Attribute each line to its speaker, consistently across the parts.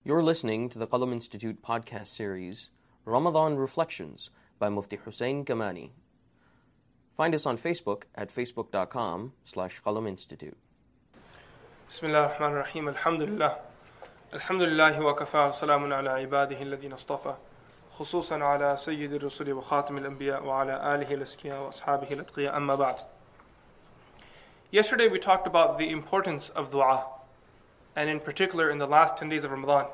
Speaker 1: You're listening to the Qalam Institute podcast series, Ramadan Reflections by Mufti Hussein Kamani. Find us on Facebook at facebook.com/Qalam Institute.
Speaker 2: Bismillah ar-Rahman ar-Rahim. Alhamdulillah. Alhamdulillahi wa kafa. Salamun ala ibadihi alladhina istafa. Khususan ala sayyidi rusuli wa khatim al-anbiya wa ala alihi al-askiya wa ashabihi al-atqiya. Amma ba'd. Yesterday we talked about the importance of dua, and in particular in the last 10 days of Ramadan.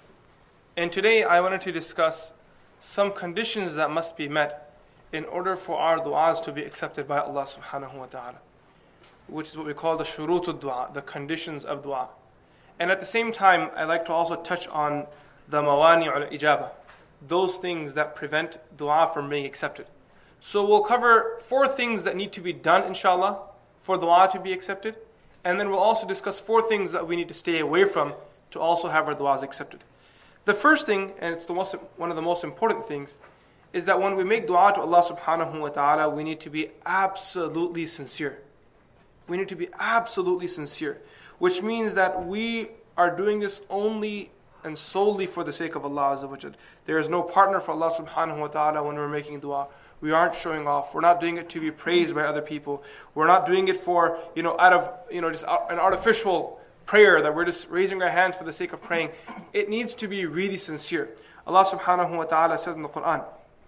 Speaker 2: And today I wanted to discuss some conditions that must be met in order for our du'as to be accepted by Allah subhanahu wa ta'ala, which is what we call the shurutud dua, the conditions of dua. And at the same time, I like to also touch on the mawani al-ijaba, those things that prevent dua from being accepted. So we'll cover 4 things that need to be done, inshallah, for dua to be accepted. And then we'll also discuss 4 things that we need to stay away from to also have our du'as accepted. The first thing, and it's one of the most important things, is that when we make dua to Allah subhanahu wa ta'ala, we need to be absolutely sincere. We need to be absolutely sincere, which means that we are doing this only and solely for the sake of Allah Azza wa Jal. There is no partner for Allah subhanahu wa ta'ala when we're making dua. We aren't showing off. We're not doing it to be praised by other people. We're not doing it for, out of, just an artificial prayer that we're just raising our hands for the sake of praying. It needs to be really sincere. Allah subhanahu wa ta'ala says in the Quran,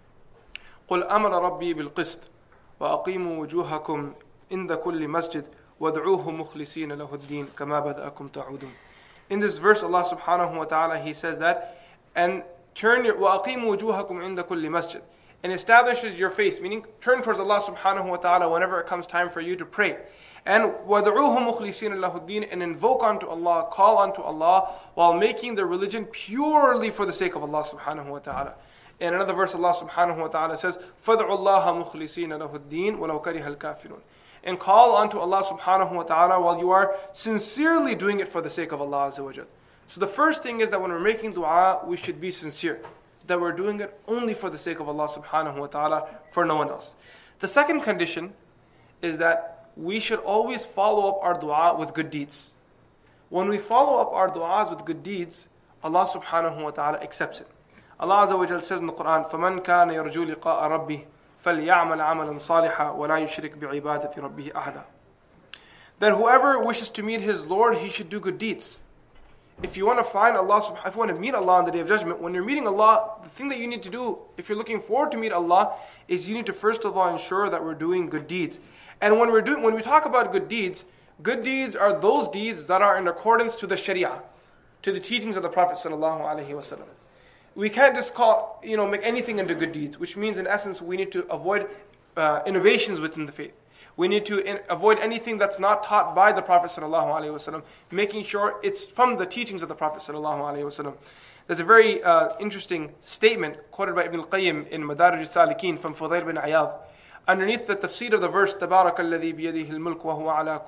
Speaker 2: قُلْ أَمَرَ رَبِّي بِالْقِسْطِ وَأَقِيمُوا وُجُوهَكُمْ عِنْدَ كُلِّ مَسْجِدٍ وَادْعُوهُ مُخْلِصِينَ لَهُ الدِّينَ كَمَا بَدَأَكُمْ تَعُودُونَ. In this verse, Allah subhanahu wa ta'ala, He says that, and turn your وَأَقِيمُوا وُجُوهَكُمْ عِنْدَ كُلِّ مَسْجِدٍ, and establishes your face, meaning turn towards Allah subhanahu wa ta'ala whenever it comes time for you to pray. And وَدْعُوهُ مُخْلِصِينَ لَهُ الدِّينَ, and invoke unto Allah, call unto Allah, while making the religion purely for the sake of Allah subhanahu wa ta'ala. In another verse, Allah subhanahu wa ta'ala says, فَادْعُوا اللَّهَ مُخْلِصِينَ لَهُ الدِّينَ وَلَوْ كَرِهَ الْكَافِرُونَ, and call unto Allah subhanahu wa ta'ala while you are sincerely doing it for the sake of Allah Azza wa Jal. So the first thing is that when we're making dua, we should be sincere, that we're doing it only for the sake of Allah subhanahu wa ta'ala, for no one else. The second condition is that we should always follow up our dua with good deeds. When we follow up our duas with good deeds, Allah subhanahu wa ta'ala accepts it. Allah Azza wa Jal says in the Quran, فَمَنْ كَانَ يَرْجُو لِقَاءَ رَبِّهِ فَلْيَعْمَلْ عَمَلًا صَالِحًا وَلَا يُشْرِكْ بِعِبَادَةِ رَبِّهِ أَحَدًا. That whoever wishes to meet his Lord, he should do good deeds. If you want to find Allah, if you want to meet Allah on the Day of Judgment, when you're meeting Allah, the thing that you need to do, if you're looking forward to meet Allah, is you need to first of all ensure that we're doing good deeds. And when we talk about good deeds are those deeds that are in accordance to the Sharia, to the teachings of the Prophet sallallahu alaihi wasallam. We can't just make anything into good deeds, which means in essence we need to avoid innovations within the faith. We need to avoid anything that's not taught by the Prophet ﷺ, making sure it's from the teachings of the Prophet ﷺ. There's a very interesting statement quoted by Ibn al-Qayyim in Madarij al-Salikin from Fudayl bin Iyad. Underneath the tafsir of the verse, تَبَارَكَ الَّذِي بِيَدِهِ الْمُلْكُ وَهُوَ عَلَى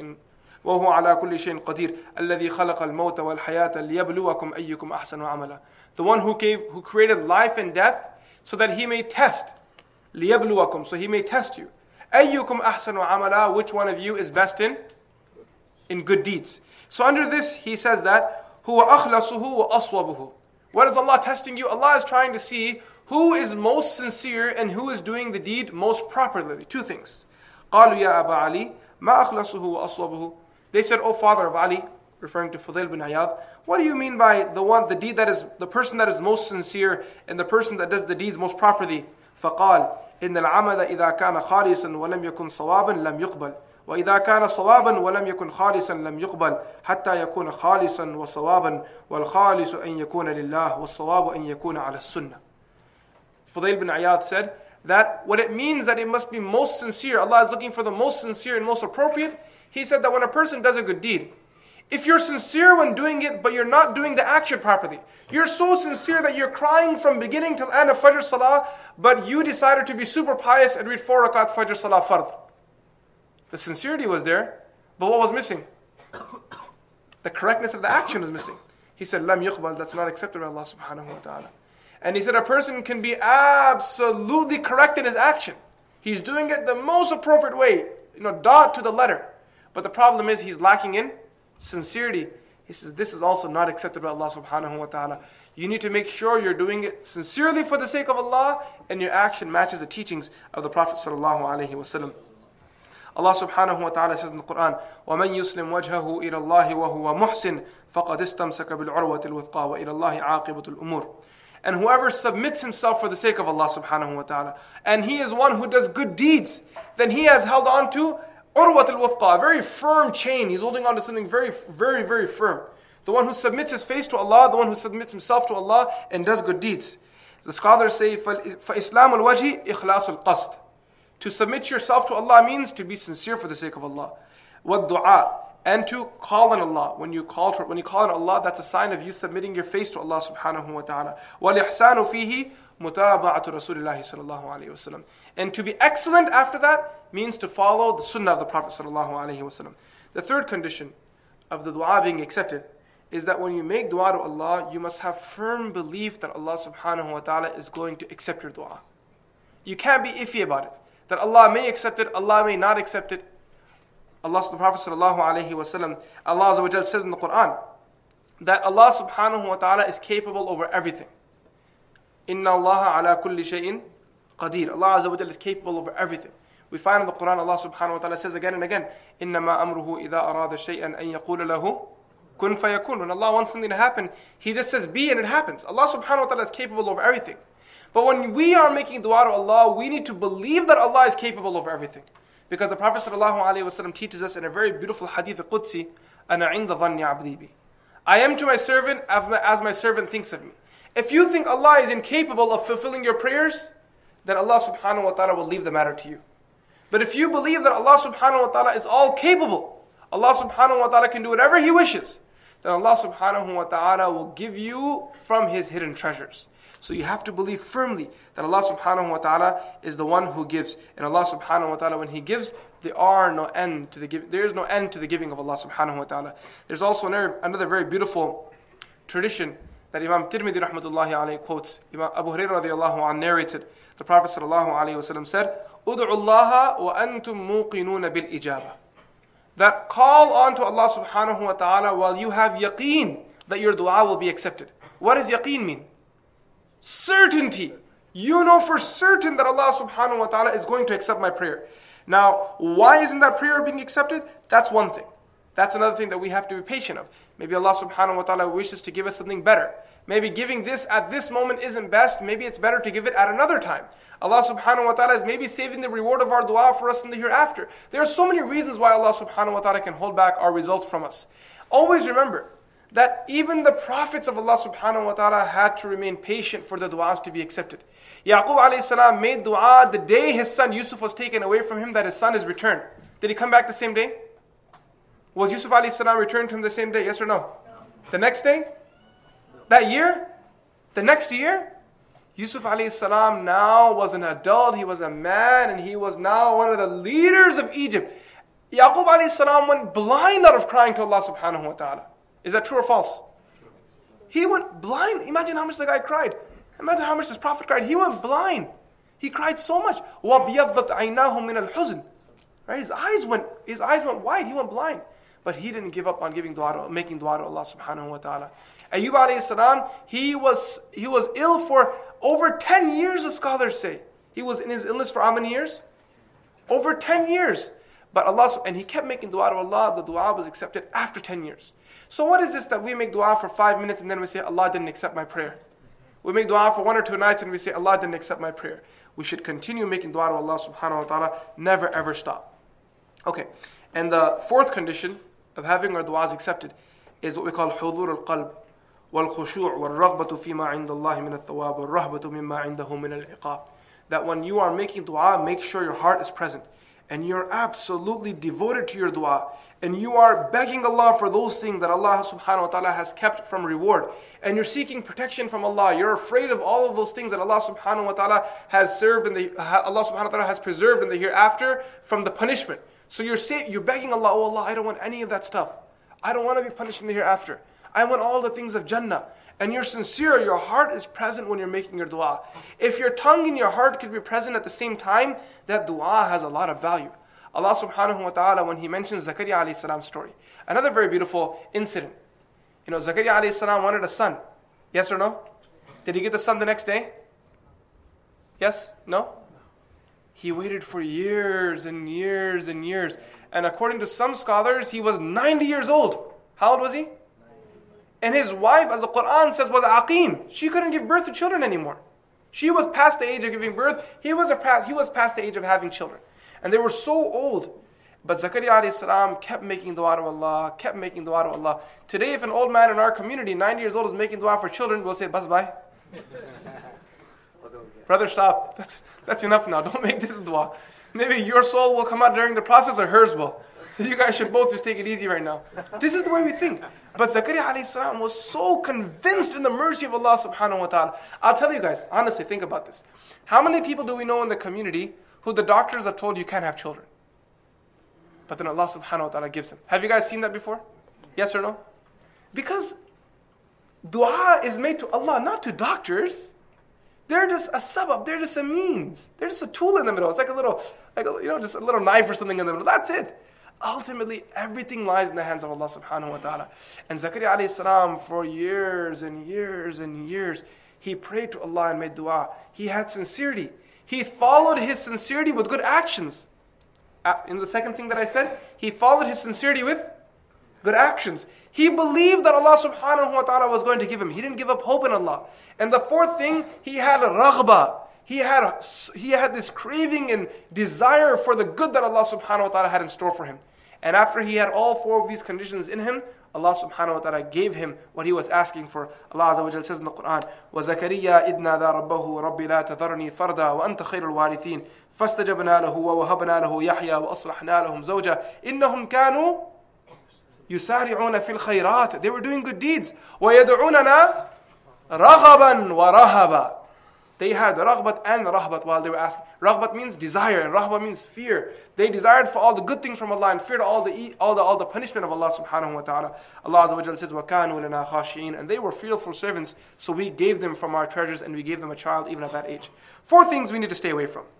Speaker 2: كُلِّ شَيْءٍ قَدِيرٌ الَّذِي خَلَقَ الْمَوْتَ وَالْحَيَاةَ لِيَبْلُوَكُمْ أَيُّكُمْ أَحْسَنُ عَمَلًا. The one who created life and death so that He may test. لِيَبْلُوَكُمْ, so He may test you. أَيُّكُمْ أَحْسَنُ عَمَلًا, which one of you is best in good deeds. So under this, he says that هُوَ أَخْلَصُهُ وَأَصْوَبُهُ. What is Allah testing you? Allah is trying to see who is most sincere and who is doing the deed most properly. 2 things. قَالُوا يَا أَبَا عَلِي مَا أَخْلَصُهُ وَأَصْوَبُهُ. They said, O father of Ali, referring to Fudayl bin Iyad, what do you mean by the deed that is, the person that is most sincere and the person that does the deeds most properly? فَقَالَ إن العمل إذا كان خالصا ولم يكن صوابا لم يقبل وإذا كان صوابا ولم يكن خالصا لم يقبل حتى يكون خالصا وصوابا والخالص أن يكون لله والصواب أن يكون على السنة. Fudayl bin Iyad said that what it means that it must be most sincere, Allah is looking for the most sincere and most appropriate. He said that when a person does a good deed, if you're sincere when doing it, but you're not doing the action properly, you're so sincere that you're crying from beginning till end of Fajr Salah, but you decided to be super pious and read 4 rakat Fajr Salah Fard. The sincerity was there, but what was missing? The correctness of the action was missing. He said, Lam yuqbal, that's not accepted by Allah subhanahu wa ta'ala. And he said a person can be absolutely correct in his action. He's doing it the most appropriate way, dot to the letter. But the problem is he's lacking in sincerity. He says this is also not accepted by Allah subhanahu wa ta'ala. You need to make sure you're doing it sincerely for the sake of Allah and your action matches the teachings of the Prophet sallallahu alaihi wasallam. Allah subhanahu wa ta'ala says in the Quran, وَمَنْ يُسْلِمْ وَجْهَهُ إِلَى اللَّهِ وَهُوَ مُحْسِنٌ فَقَدْ اسْتَمْسَكَ بِالْعُرْوَةِ الْوُثْقَى وَإِلَى اللَّهِ عَاقِبَةُ الْأُمُورِ. And whoever submits himself for the sake of Allah subhanahu wa ta'ala, and he is one who does good deeds, then he has held on to urwat al-wuthqa, a very firm chain. He's holding on to something very, very, very firm. The one who submits his face to Allah, the one who submits himself to Allah and does good deeds. The scholars say, فَإِسْلَامُ الْوَجْهِ إِخْلَاصُ الْقَصْدِ. To submit yourself to Allah means to be sincere for the sake of Allah. وَالدُّعَاء. And to call on Allah. When you call on Allah, that's a sign of you submitting your face to Allah subhanahu wa ta'ala. وَالْإِحْسَانُ فِيهِ مُتَابَعَةُ رَسُولِ اللَّهِ صَلَى اللَّهُ عَلَيْهِ وَسَلَّمَ. And to be excellent after that means to follow the sunnah of the Prophet sallallahu alaihi wasallam. The third condition of the dua being accepted is that when you make dua to Allah, you must have firm belief that Allah subhanahu wa ta'ala is going to accept your dua. You can't be iffy about it. That Allah may accept it, Allah may not accept it. Allah, the Prophet sallallahu alaihi wasallam, Allah Azza wa Jalla says in the Quran that Allah subhanahu wa ta'ala is capable over everything. Inna Allah ala kulli shay'in qadir. Allah Azza wa Jalla is capable over everything. We find in the Quran Allah subhanahu wa ta'ala says again and again, إِنَّمَا أَمْرُهُ إِذَا أَرَادَ شَيْئًا أَن يَقُولَ لَهُ كُن فَيَكُونُ. When Allah wants something to happen, He just says be and it happens. Allah subhanahu wa ta'ala is capable over everything. But when we are making dua to Allah, we need to believe that Allah is capable of everything. Because the Prophet ﷺ teaches us in a very beautiful hadith al-Qudsi, أَنَا عِنْدَ ظَنِّ عَبْدِي بِي. I am to my servant as my servant thinks of me. If you think Allah is incapable of fulfilling your prayers, then Allah subhanahu wa ta'ala will leave the matter to you. But if you believe that Allah subhanahu wa ta'ala is all capable, Allah subhanahu wa ta'ala can do whatever He wishes, then Allah subhanahu wa ta'ala will give you from His hidden treasures. So you have to believe firmly that Allah subhanahu wa ta'ala is the one who gives. And Allah subhanahu wa ta'ala, when He gives, there is no end to the giving of Allah subhanahu wa ta'ala. There's also another very beautiful tradition that Imam Tirmidhi rahmatullahi alayhi quotes. Imam Abu Hurairah radiallahu anhu narrates it. The Prophet sallallahu alayhi wa sallam said, "Ud'u Allah wa antum muqinuna bil ijaba." That call on to Allah subhanahu wa ta'ala while you have yaqeen that your dua will be accepted. What does yaqeen mean? Certainty. You know for certain that Allah subhanahu wa ta'ala is going to accept my prayer. Now, why isn't that prayer being accepted? That's one thing. That's another thing that we have to be patient of. Maybe Allah subhanahu wa ta'ala wishes to give us something better. Maybe giving this at this moment isn't best. Maybe it's better to give it at another time. Allah subhanahu wa ta'ala is maybe saving the reward of our dua for us in the hereafter. There are so many reasons why Allah subhanahu wa ta'ala can hold back our results from us. Always remember that even the prophets of Allah subhanahu wa ta'ala had to remain patient for the du'as to be accepted. Yaqub alayhi salam made dua the day his son Yusuf was taken away from him, that his son is returned. Did he come back the same day? Was Yusuf alayhi salam returned to him the same day? Yes or no? The next day? That year? The next year? Yusuf alayhi salam now was an adult, he was a man, and he was now one of the leaders of Egypt. Yaqub alayhi salam went blind out of crying to Allah subhanahu wa ta'ala. Is that true or false? He went blind. Imagine how much the guy cried. Imagine how much this prophet cried. He went blind. He cried so much. وَبْيَضَّتْ عَيْنَاهُ مِنَ الْحُزْنِ. Right? His eyes went wide. He went blind. But he didn't give up on making dua to Allah subhanahu wa ta'ala. Ayyub alayhi salam, he was ill for over 10 years, the scholars say. He was in his illness for how many years? Over 10 years. But and he kept making dua to Allah. The dua was accepted after 10 years. So what is this that we make dua for 5 minutes and then we say, Allah didn't accept my prayer? We make dua for 1 or 2 nights and we say, Allah didn't accept my prayer. We should continue making dua to Allah subhanahu wa ta'ala, never ever stop. Okay, and the fourth condition of having our duas accepted is what we call حضور القلب والخشوع والرغبة فيما عند الله من الثواب والرهبة مما عنده من العقاب. That when you are making dua, make sure your heart is present. And you're absolutely devoted to your dua. And you are begging Allah for those things that Allah subhanahu wa ta'ala has kept from reward. And you're seeking protection from Allah. You're afraid of all of those things that Allah subhanahu wa ta'ala has Allah subhanahu wa ta'ala has preserved in the hereafter from the punishment. So you're begging Allah, oh Allah, I don't want any of that stuff. I don't want to be punished in the hereafter. I want all the things of Jannah. And you're sincere, your heart is present when you're making your dua. If your tongue and your heart could be present at the same time, that dua has a lot of value. Allah subhanahu wa ta'ala, when He mentions Zakaria alayhi salam's story, another very beautiful incident. Zakaria alayhi salam wanted a son. Yes or no? Did he get the son the next day? Yes? No? He waited for years and years and years. And according to some scholars, he was 90 years old. How old was he? And his wife, as the Quran says, was aqim. She couldn't give birth to children anymore. She was past the age of giving birth. He was past the age of having children. And they were so old. But Zakaria alayhi salam kept making dua to Allah, kept making dua to Allah. Today, if an old man in our community, 90 years old, is making dua for children, we'll say, bas bye. Brother, stop. That's enough now. Don't make this dua. Maybe your soul will come out during the process or hers will. So you guys should both just take it easy right now. This is the way we think. But Zakaria alayhi salam was so convinced in the mercy of Allah subhanahu wa ta'ala. I'll tell you guys, honestly, think about this. How many people do we know in the community who the doctors have told you can't have children? But then Allah subhanahu wa ta'ala gives them. Have you guys seen that before? Yes or no? Because dua is made to Allah, not to doctors. They're just a sabab, they're just a means. They're just a tool in the middle. It's like just a little knife or something in the middle. That's it. Ultimately, everything lies in the hands of Allah subhanahu wa ta'ala. And Zakaria alayhi salam, for years and years and years, he prayed to Allah and made dua. He had sincerity. He followed his sincerity with good actions. In the second thing that I said, he followed his sincerity with good actions. He believed that Allah subhanahu wa ta'ala was going to give him. He didn't give up hope in Allah. And the fourth thing, he had a raghba. He had this craving and desire for the good that Allah subhanahu wa ta'ala had in store for him. And after he had all four of these conditions in him, Allah subhanahu wa ta'ala gave him what he was asking for. Allah Azza wa Jalla says in the Quran, وَزَكَرِيَّا إِذْ نَادَى رَبَّهُ رَبِّ لَا تَذَرْنِي فَرْدًا وَأَنْتَ خَيْرُ الْوَارِثِينَ فَاسْتَجَبْنَا لَهُ وَوَهَبْنَا لَهُ يَحْيَى وَأَصْلَحْنَا لَهُمْ زَوْجًا إِنَّهُمْ كَانُوا يُسَارِعُونَ فِي الْخَيْرَاتِ. They were doing good deeds. وَيَدْعُونَنَا رَغَبًا وَرَهَبًا. They had raghbat and rahbat while they were asking. Raghbat means desire and rahbat means fear. They desired for all the good things from Allah and feared all the punishment of Allah subhanahu wa ta'ala. Allah Azza wa Jalla says, وَكَانُوا لَنَا خَاشِعِينَ. And they were fearful servants, so we gave them from our treasures and we gave them a child even at that age. 4 things we need to stay away from.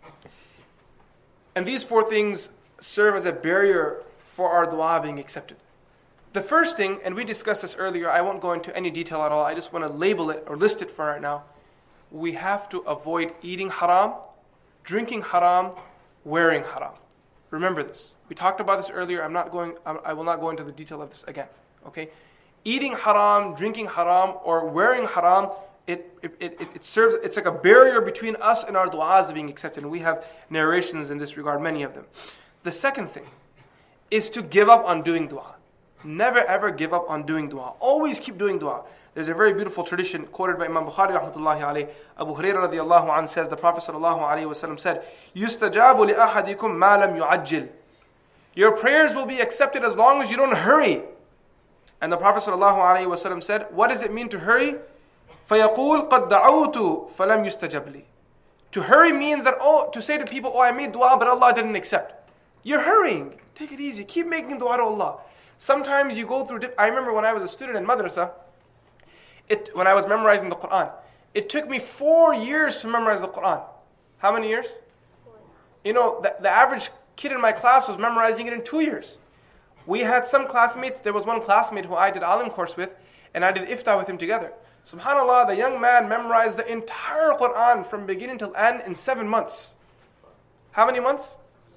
Speaker 2: And these 4 things serve as a barrier for our dua being accepted. The first thing, and we discussed this earlier, I won't go into any detail at all, I just want to label it or list it for right now. We have to avoid eating haram, drinking haram, wearing haram. Remember this. We talked about this earlier. I will not go into the detail of this again. Okay? Eating haram, drinking haram, or wearing haram, it serves, it's like a barrier between us and our du'as being accepted. And we have narrations in this regard, many of them. The second thing is to give up on doing dua. Never ever give up on doing dua. Always keep doing dua. There's a very beautiful tradition quoted by Imam Bukhari rahmatullahi alayhi. Abu Hurairah radiallahu anhu says, the Prophet sallallahu alayhi wa sallam said, يُسْتَجَابُ لِأَحَدِكُمْ مَا لَمْ يُعَجِّلْ. Your prayers will be accepted as long as you don't hurry. And the Prophet sallallahu alayhi wa sallam said, what does it mean to hurry? فَيَقُولْ قَدْ دَعَوْتُ فَلَمْ يُسْتَجَبْ لِي. To hurry means that, to say to people, I made dua but Allah didn't accept. You're hurrying. Take it easy. Keep making dua to Allah. Sometimes you go through, I remember when I was a student in madrasa, when I was memorizing the Quran, it took me 4 years to memorize the Quran. How many years? 4. The average kid in my class was memorizing it in 2 years. We had some classmates, there was one classmate who I did alim course with, and I did iftah with him together. SubhanAllah, the young man memorized the entire Quran from beginning till end in 7 months. How many months?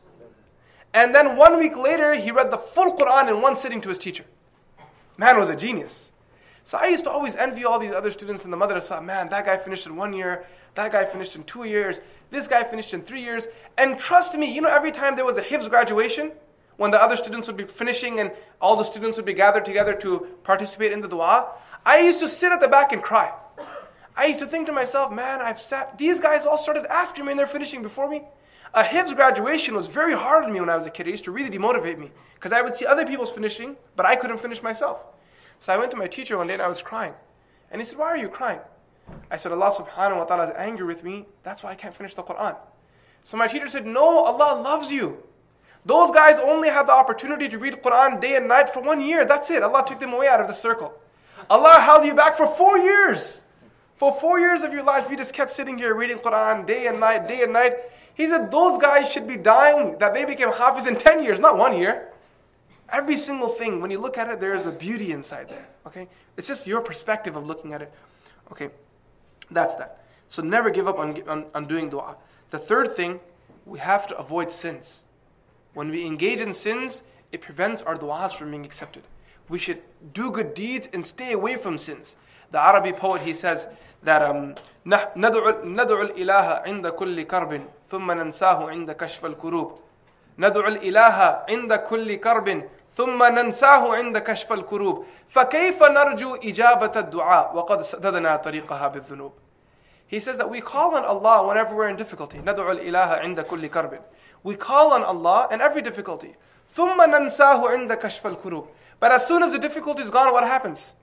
Speaker 2: And then 1 week later, he read the full Quran in one sitting to his teacher. Man was a genius. So I used to always envy all these other students in the madrasa. Man, that guy finished in 1 year. That guy finished in 2 years. This guy finished in 3 years. And trust me, every time there was a hifz graduation, when the other students would be finishing and all the students would be gathered together to participate in the dua, I used to sit at the back and cry. I used to think to myself, man, these guys all started after me and they're finishing before me. A hifz graduation was very hard on me when I was a kid. It used to really demotivate me because I would see other people's finishing, but I couldn't finish myself. So I went to my teacher one day and I was crying. And he said, why are you crying? I said, Allah subhanahu wa ta'ala is angry with me. That's why I can't finish the Quran. So my teacher said, no, Allah loves you. Those guys only had the opportunity to read Quran day and night for 1 year. That's it. Allah took them away out of the circle. Allah held you back for 4 years. For 4 years of your life, you just kept sitting here reading Quran day and night, day and night. He said, those guys should be dying, that they became hafiz in 10 years, not 1 year. Every single thing, when you look at it, there is a beauty inside there. Okay? It's just your perspective of looking at it. Okay? That's that. So never give up on doing dua. The third thing, we have to avoid sins. When we engage in sins, it prevents our du'as from being accepted. We should do good deeds and stay away from sins. The Arabic poet, he says that ندعو الإله عند كل كرب ثم ننساه عند كشف الكروب. ندعو الإله عند كل كرب ثم ننساه عند كشف الكروب. فكيف نرجو إجابة الدعاء وقد سددنا طريقها بالذنوب. He says that we call on Allah whenever we're in difficulty. ندعو الإله عند كل كرب. We call on Allah in every difficulty. ثم ننساه عند كشف الكروب. But as soon as the difficulty is gone, what happens?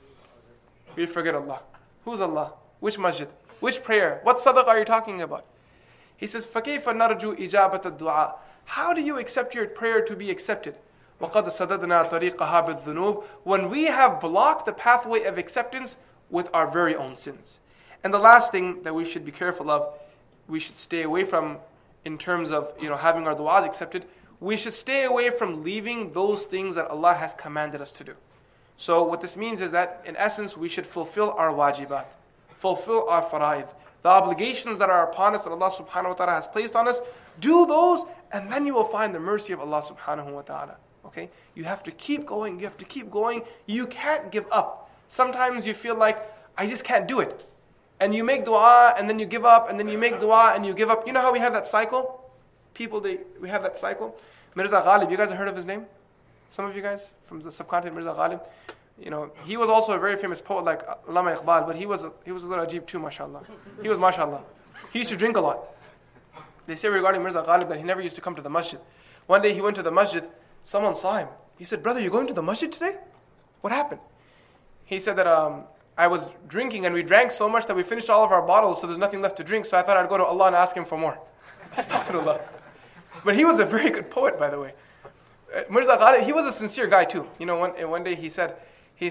Speaker 2: We forget Allah. Who's Allah? Which masjid? Which prayer? What sadaqah are you talking about? He says, فَكَيْفَ نَرْجُو إِجَابَةَ الدُّعَاء. How do you accept your prayer to be accepted? وَقَدْ سَدَدْنَا طَرِيقَهَا بِالذُّنُوبِ. When we have blocked the pathway of acceptance with our very own sins. And the last thing that we should be careful of, we should stay away from in terms of having our du'as accepted, we should stay away from leaving those things that Allah has commanded us to do. So what this means is that, in essence, we should fulfill our wajibat, fulfill our fara'id, the obligations that are upon us that Allah subhanahu wa ta'ala has placed on us. Do those, and then you will find the mercy of Allah subhanahu wa ta'ala. Okay? You have to keep going, you have to keep going. You can't give up. Sometimes you feel like, I just can't do it. And you make dua, and then you give up, and then you make dua, and you give up. You know how we have that cycle? We have that cycle. Mirza Ghalib, you guys have heard of his name? Some of you guys from the subcontinent, Mirza Ghalib. He was also a very famous poet like Allama Iqbal, but he was a little ajib too, mashallah. He was mashallah. He used to drink a lot. They say regarding Mirza Ghalib that he never used to come to the masjid. One day he went to the masjid, someone saw him. He said, brother, you're going to the masjid today? What happened? He said that I was drinking and we drank so much that we finished all of our bottles, so there's nothing left to drink, so I thought I'd go to Allah and ask him for more. Astaghfirullah. But he was a very good poet, by the way. Mirza Ghalib, he was a sincere guy too. One day he said,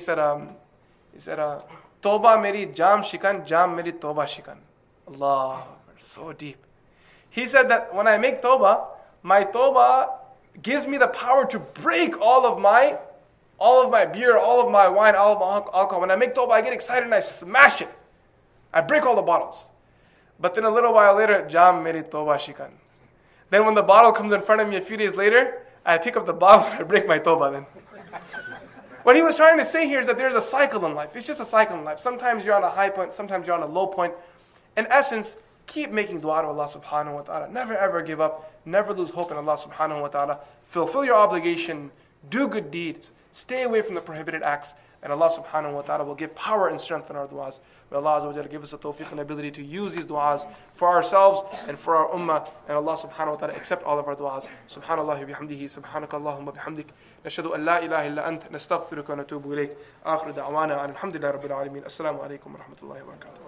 Speaker 2: Toba meri jam shikan, jam meri toba shikan. Allah, so deep. He said that when I make toba, my toba gives me the power to break all of my beer, all of my wine, all of my alcohol. When I make tawbah, I get excited and I smash it. I break all the bottles. But then a little while later, jam meri tawbah shikan. Then when the bottle comes in front of me a few days later, I pick up the bottle and I break my tawbah then. What he was trying to say here is that there's a cycle in life. It's just a cycle in life. Sometimes you're on a high point, sometimes you're on a low point. In essence, keep making dua to Allah subhanahu wa ta'ala. Never ever give up. Never lose hope in Allah subhanahu wa ta'ala. Fulfill your obligation. Do good deeds. Stay away from the prohibited acts. And Allah subhanahu wa ta'ala will give power and strength in our du'as. May Allah azza wa jalla give us the tawfiq and ability to use these du'as for ourselves and for our ummah. And Allah subhanahu wa ta'ala accept all of our du'as. Subhanallah bihamdihi, subhanaka Allahumma bihamdik. Nashhadu an la ilaha illa ant, nastaghfiruka wa natubu ilayk. Akhiru da'wana, alhamdulillahi rabbil alameen. Assalamu alaikum wa rahmatullahi wa barakatuh.